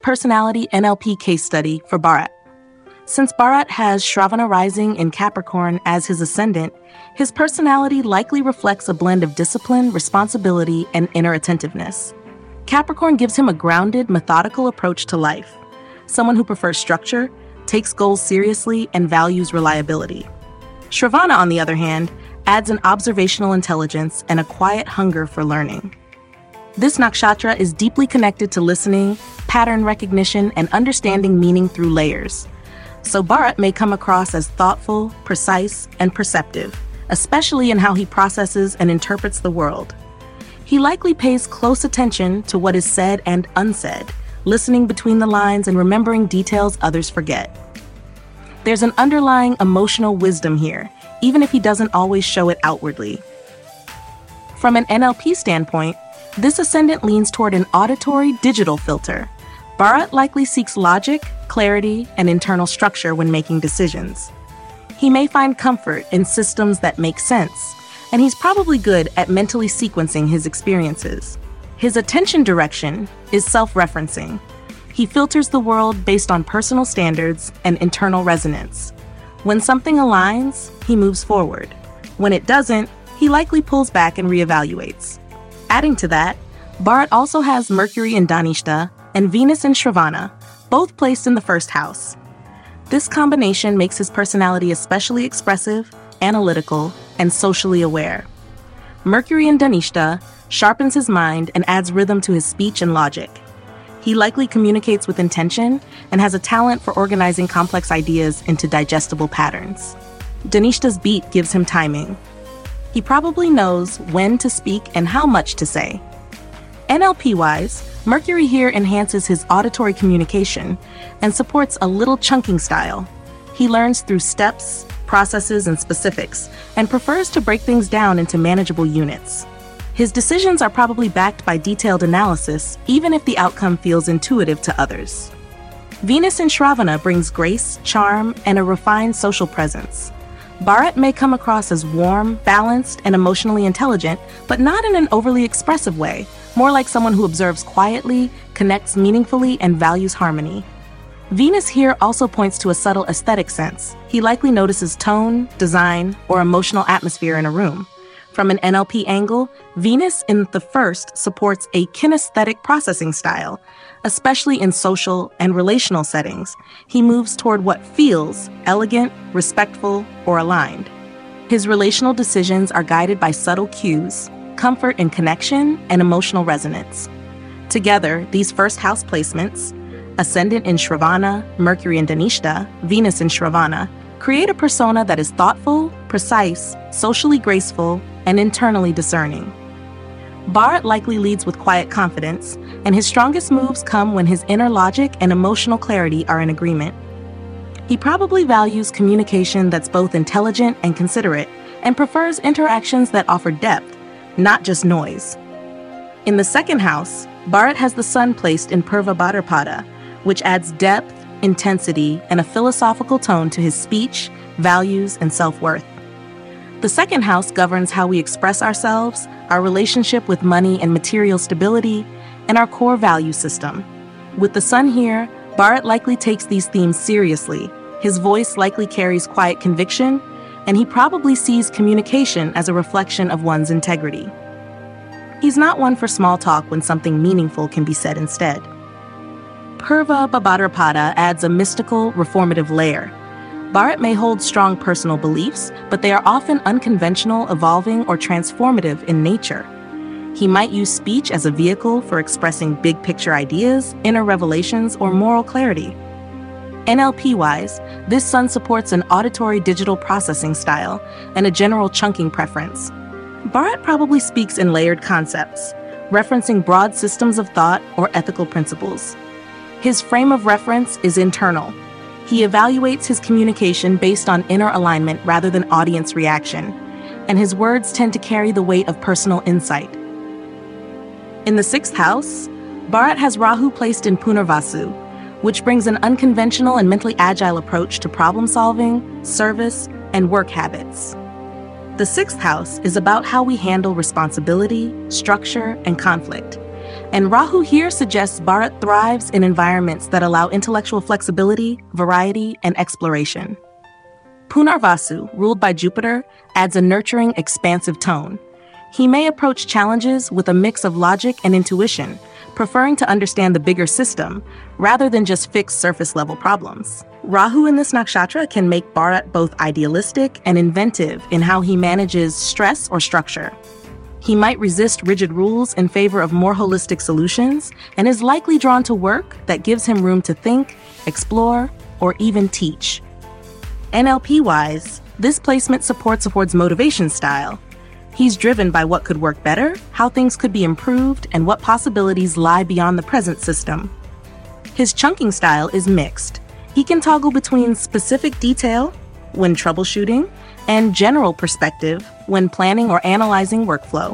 Personality NLP case study for Bharat. Since Bharat has Shravana rising in Capricorn as his ascendant, his personality likely reflects a blend of discipline, responsibility, and inner attentiveness. Capricorn gives him a grounded, methodical approach to life, someone who prefers structure, takes goals seriously, and values reliability. Shravana, on the other hand, adds an observational intelligence and a quiet hunger for learning. This nakshatra is deeply connected to listening, pattern recognition, and understanding meaning through layers. So Bharat may come across as thoughtful, precise, and perceptive, especially in how he processes and interprets the world. He likely pays close attention to what is said and unsaid, listening between the lines and remembering details others forget. There's an underlying emotional wisdom here, even if he doesn't always show it outwardly. From an NLP standpoint, this ascendant leans toward an auditory digital filter. Bharat likely seeks logic, clarity, and internal structure when making decisions. He may find comfort in systems that make sense, and he's probably good at mentally sequencing his experiences. His attention direction is self-referencing. He filters the world based on personal standards and internal resonance. When something aligns, he moves forward. When it doesn't, he likely pulls back and reevaluates. Adding to that, Bharat also has Mercury in Dhanishta and Venus in Shravana, both placed in the first house. This combination makes his personality especially expressive, analytical, and socially aware. Mercury in Dhanishta sharpens his mind and adds rhythm to his speech and logic. He likely communicates with intention and has a talent for organizing complex ideas into digestible patterns. Dhanishta's beat gives him timing. He probably knows when to speak and how much to say. NLP-wise, Mercury here enhances his auditory communication and supports a little chunking style. He learns through steps, processes, and specifics, and prefers to break things down into manageable units. His decisions are probably backed by detailed analysis, even if the outcome feels intuitive to others. Venus in Shravana brings grace, charm, and a refined social presence. Bharat may come across as warm, balanced, and emotionally intelligent, but not in an overly expressive way, more like someone who observes quietly, connects meaningfully, and values harmony. Venus here also points to a subtle aesthetic sense. He likely notices tone, design, or emotional atmosphere in a room. From an NLP angle, Venus in the first supports a kinesthetic processing style, especially in social and relational settings. He moves toward what feels elegant, respectful, or aligned. His relational decisions are guided by subtle cues, comfort in connection, and emotional resonance. Together, these first house placements, Ascendant in Shravana, Mercury in Dhanishta, Venus in Shravana, create a persona that is thoughtful, precise, socially graceful, and internally discerning. Bharat likely leads with quiet confidence, and his strongest moves come when his inner logic and emotional clarity are in agreement. He probably values communication that's both intelligent and considerate, and prefers interactions that offer depth, not just noise. In the second house, Bharat has the sun placed in Purva Bhadrapada, which adds depth, intensity, and a philosophical tone to his speech, values, and self-worth. The second house governs how we express ourselves, our relationship with money and material stability, and our core value system. With the sun here, Bharat likely takes these themes seriously. His voice likely carries quiet conviction, and he probably sees communication as a reflection of one's integrity. He's not one for small talk when something meaningful can be said instead. Purva Bhadrapada adds a mystical, reformative layer. Bharat may hold strong personal beliefs, but they are often unconventional, evolving, or transformative in nature. He might use speech as a vehicle for expressing big-picture ideas, inner revelations, or moral clarity. NLP-wise, this sun supports an auditory digital processing style and a general chunking preference. Bharat probably speaks in layered concepts, referencing broad systems of thought or ethical principles. His frame of reference is internal. He evaluates his communication based on inner alignment rather than audience reaction, and his words tend to carry the weight of personal insight. In the sixth house, Bharat has Rahu placed in Punarvasu, which brings an unconventional and mentally agile approach to problem-solving, service, and work habits. The sixth house is about how we handle responsibility, structure, and conflict. And Rahu here suggests Bharat thrives in environments that allow intellectual flexibility, variety, and exploration. Punarvasu, ruled by Jupiter, adds a nurturing, expansive tone. He may approach challenges with a mix of logic and intuition, preferring to understand the bigger system rather than just fix surface-level problems. Rahu in this nakshatra can make Bharat both idealistic and inventive in how he manages stress or structure. He might resist rigid rules in favor of more holistic solutions and is likely drawn to work that gives him room to think, explore, or even teach. NLP-wise, this placement supports Ford's motivation style. He's driven by what could work better, how things could be improved, and what possibilities lie beyond the present system. His chunking style is mixed. He can toggle between specific detail, when troubleshooting, and general perspective, when planning or analyzing workflow.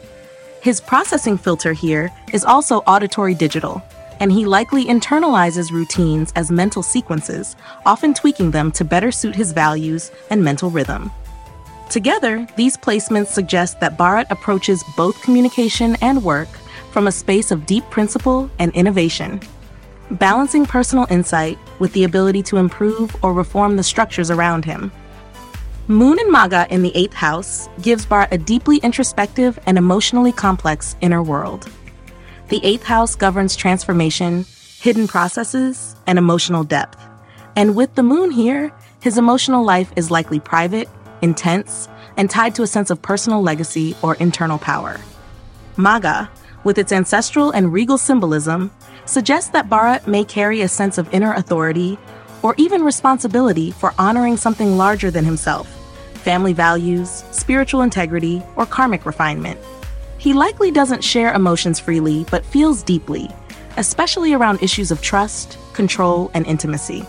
His processing filter here is also auditory digital, and he likely internalizes routines as mental sequences, often tweaking them to better suit his values and mental rhythm. Together, these placements suggest that Bharat approaches both communication and work from a space of deep principle and innovation, balancing personal insight with the ability to improve or reform the structures around him. Moon in Magha in the 8th house gives Bharat a deeply introspective and emotionally complex inner world. The 8th house governs transformation, hidden processes, and emotional depth. And with the moon here, his emotional life is likely private, intense, and tied to a sense of personal legacy or internal power. Magha, with its ancestral and regal symbolism, suggests that Bharat may carry a sense of inner authority or even responsibility for honoring something larger than himself, family values, spiritual integrity, or karmic refinement. He likely doesn't share emotions freely, but feels deeply, especially around issues of trust, control, and intimacy.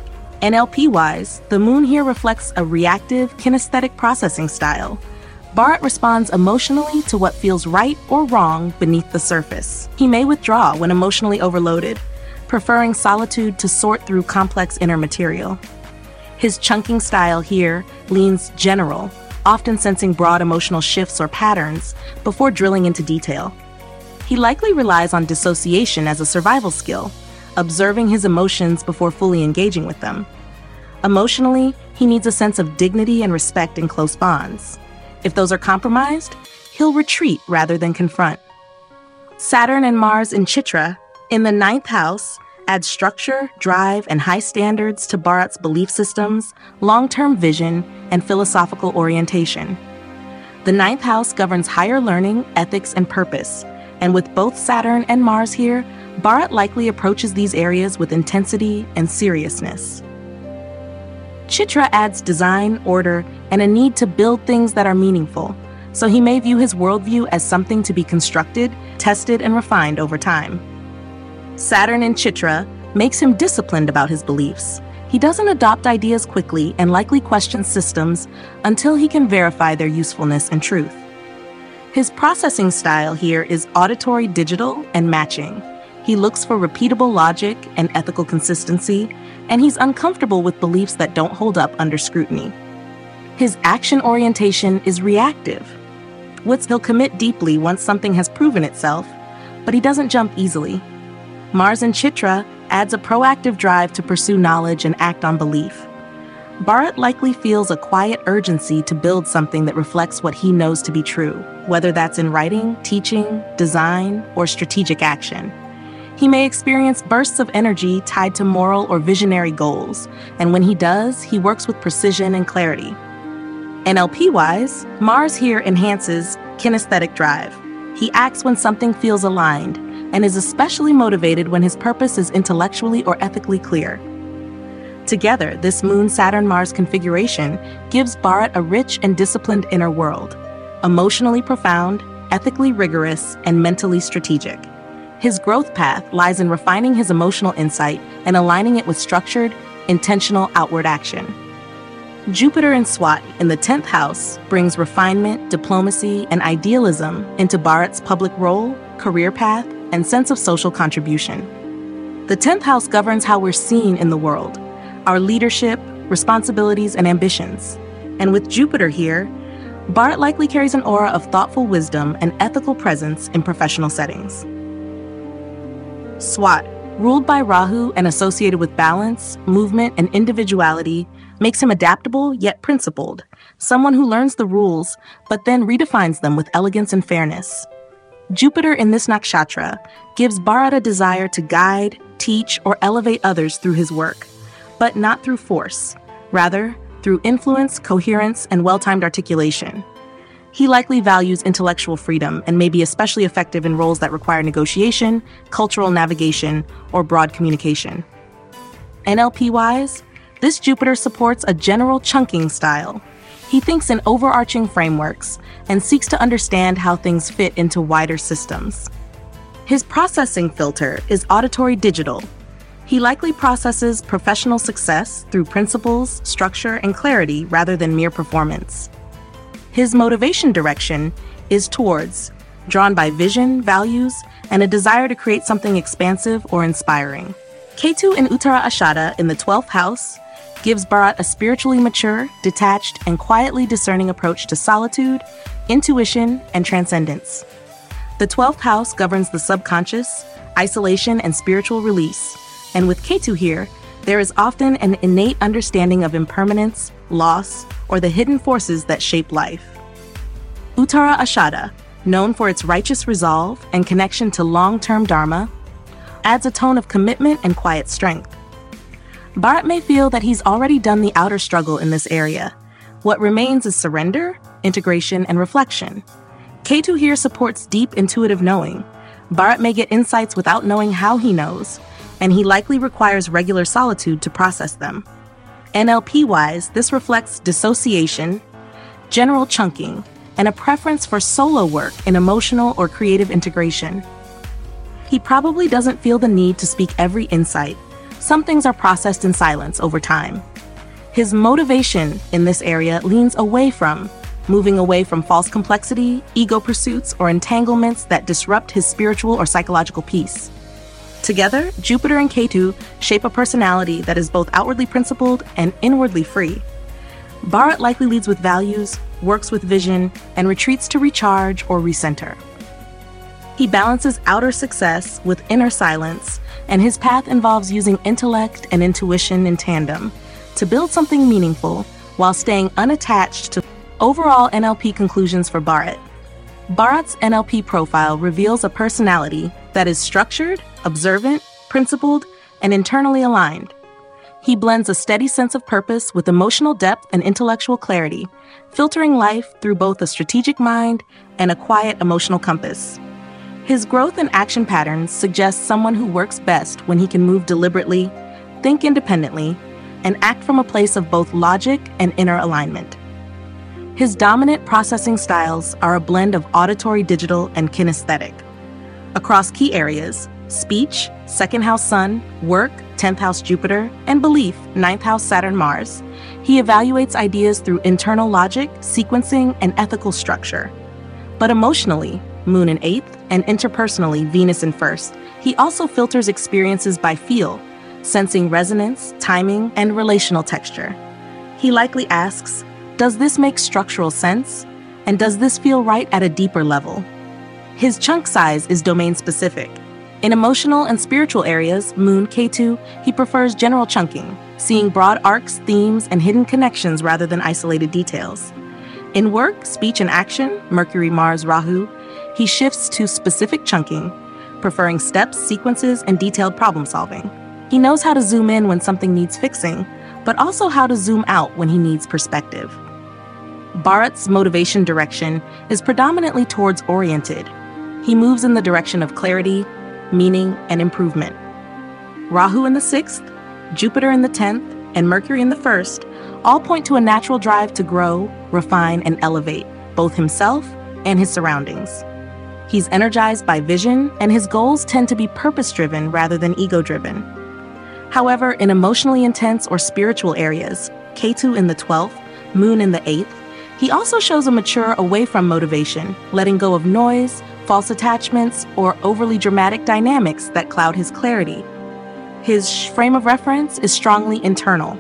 NLP-wise, the moon here reflects a reactive, kinesthetic processing style. Bharat responds emotionally to what feels right or wrong beneath the surface. He may withdraw when emotionally overloaded, preferring solitude to sort through complex inner material. His chunking style here leans general, often sensing broad emotional shifts or patterns before drilling into detail. He likely relies on dissociation as a survival skill, observing his emotions before fully engaging with them. Emotionally, he needs a sense of dignity and respect in close bonds. If those are compromised, he'll retreat rather than confront. Saturn and Mars in Chitra, in the 9th house, add structure, drive, and high standards to Bharat's belief systems, long-term vision, and philosophical orientation. The 9th house governs higher learning, ethics, and purpose, and with both Saturn and Mars here, Bharat likely approaches these areas with intensity and seriousness. Chitra adds design, order, and a need to build things that are meaningful, so he may view his worldview as something to be constructed, tested, and refined over time. Saturn in Chitra makes him disciplined about his beliefs. He doesn't adopt ideas quickly and likely questions systems until he can verify their usefulness and truth. His processing style here is auditory digital and matching. He looks for repeatable logic and ethical consistency, and he's uncomfortable with beliefs that don't hold up under scrutiny. His action orientation is reactive. He'll commit deeply once something has proven itself, but he doesn't jump easily. Mars in Chitra adds a proactive drive to pursue knowledge and act on belief. Bharat likely feels a quiet urgency to build something that reflects what he knows to be true, whether that's in writing, teaching, design, or strategic action. He may experience bursts of energy tied to moral or visionary goals, and when he does, he works with precision and clarity. NLP-wise, Mars here enhances kinesthetic drive. He acts when something feels aligned, and is especially motivated when his purpose is intellectually or ethically clear. Together, this Moon-Saturn-Mars configuration gives Bharat a rich and disciplined inner world, emotionally profound, ethically rigorous, and mentally strategic. His growth path lies in refining his emotional insight and aligning it with structured, intentional outward action. Jupiter in Swati in the 10th house brings refinement, diplomacy, and idealism into Bharat's public role, career path, and sense of social contribution. The 10th house governs how we're seen in the world, our leadership, responsibilities, and ambitions. And with Jupiter here, Bharat likely carries an aura of thoughtful wisdom and ethical presence in professional settings. Swat, ruled by Rahu and associated with balance, movement, and individuality, makes him adaptable yet principled, someone who learns the rules but then redefines them with elegance and fairness. Jupiter in this nakshatra gives Bharat a desire to guide, teach, or elevate others through his work, but not through force, rather through influence, coherence, and well-timed articulation. He likely values intellectual freedom and may be especially effective in roles that require negotiation, cultural navigation, or broad communication. NLP-wise, this Jupiter supports a general chunking style. He thinks in overarching frameworks and seeks to understand how things fit into wider systems. His processing filter is auditory digital. He likely processes professional success through principles, structure, and clarity rather than mere performance. His motivation direction is towards, drawn by vision, values, and a desire to create something expansive or inspiring. Ketu in Uttara Ashada in the 12th house gives Bharat a spiritually mature, detached, and quietly discerning approach to solitude, intuition, and transcendence. The 12th house governs the subconscious, isolation, and spiritual release, and with Ketu here, there is often an innate understanding of impermanence, loss, or the hidden forces that shape life. Uttara Ashada, known for its righteous resolve and connection to long-term dharma, adds a tone of commitment and quiet strength. Bharat may feel that he's already done the outer struggle in this area. What remains is surrender, integration, and reflection. Ketu here supports deep intuitive knowing. Bharat may get insights without knowing how he knows, and he likely requires regular solitude to process them. NLP-wise, this reflects dissociation, general chunking, and a preference for solo work in emotional or creative integration. He probably doesn't feel the need to speak every insight. Some things are processed in silence over time. His motivation in this area leans moving away from false complexity, ego pursuits, or entanglements that disrupt his spiritual or psychological peace. Together, Jupiter and Ketu shape a personality that is both outwardly principled and inwardly free. Bharat likely leads with values, works with vision, and retreats to recharge or recenter. He balances outer success with inner silence, and his path involves using intellect and intuition in tandem to build something meaningful while staying unattached to overall NLP conclusions for Bharat. Bharat's NLP profile reveals a personality that is structured, observant, principled, and internally aligned. He blends a steady sense of purpose with emotional depth and intellectual clarity, filtering life through both a strategic mind and a quiet emotional compass. His growth and action patterns suggest someone who works best when he can move deliberately, think independently, and act from a place of both logic and inner alignment. His dominant processing styles are a blend of auditory digital and kinesthetic. Across key areas, speech, 2nd house Sun, work, 10th house Jupiter, and belief, 9th house Saturn Mars, he evaluates ideas through internal logic, sequencing, and ethical structure. But emotionally, Moon in 8th, and interpersonally, Venus in 1st, he also filters experiences by feel, sensing resonance, timing, and relational texture. He likely asks, does this make structural sense? And does this feel right at a deeper level? His chunk size is domain-specific. In emotional and spiritual areas, Moon, Ketu, he prefers general chunking, seeing broad arcs, themes, and hidden connections rather than isolated details. In work, speech, and action, Mercury, Mars, Rahu, he shifts to specific chunking, preferring steps, sequences, and detailed problem-solving. He knows how to zoom in when something needs fixing, but also how to zoom out when he needs perspective. Bharat's motivation direction is predominantly towards oriented. He moves in the direction of clarity, meaning, and improvement. Rahu in the 6th, Jupiter in the 10th, and Mercury in the 1st all point to a natural drive to grow, refine, and elevate both himself and his surroundings. He's energized by vision, and his goals tend to be purpose-driven rather than ego-driven. However, in emotionally intense or spiritual areas, Ketu in the 12th, Moon in the 8th, he also shows a mature away from motivation, letting go of noise, false attachments, or overly dramatic dynamics that cloud his clarity. His frame of reference is strongly internal.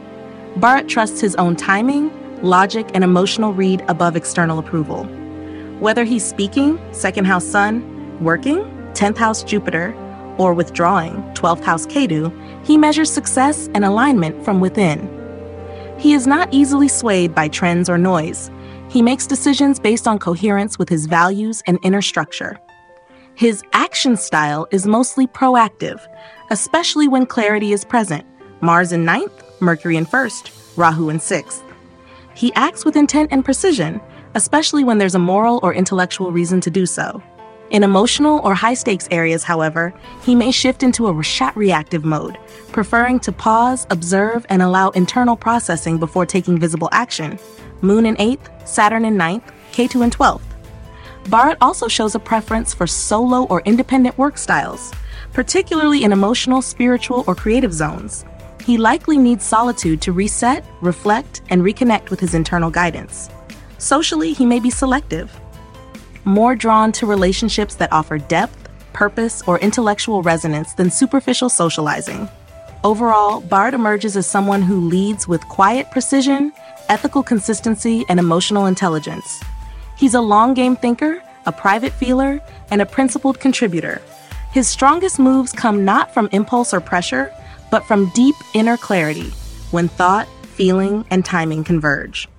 Bharat trusts his own timing, logic, and emotional read above external approval. Whether he's speaking, 2nd house Sun, working, 10th house Jupiter, or withdrawing, 12th house Ketu, he measures success and alignment from within. He is not easily swayed by trends or noise. He makes decisions based on coherence with his values and inner structure. His action style is mostly proactive, especially when clarity is present. Mars in 9th, Mercury in 1st, Rahu in 6th. He acts with intent and precision, especially when there's a moral or intellectual reason to do so. In emotional or high-stakes areas, however, he may shift into a reactive mode, preferring to pause, observe, and allow internal processing before taking visible action. Moon in 8th, Saturn in 9th, Ketu in 12th. Bharat also shows a preference for solo or independent work styles, particularly in emotional, spiritual, or creative zones. He likely needs solitude to reset, reflect, and reconnect with his internal guidance. Socially, he may be selective, more drawn to relationships that offer depth, purpose, or intellectual resonance than superficial socializing. Overall, Bharat emerges as someone who leads with quiet precision, ethical consistency, and emotional intelligence. He's a long-game thinker, a private feeler, and a principled contributor. His strongest moves come not from impulse or pressure, but from deep inner clarity, when thought, feeling, and timing converge.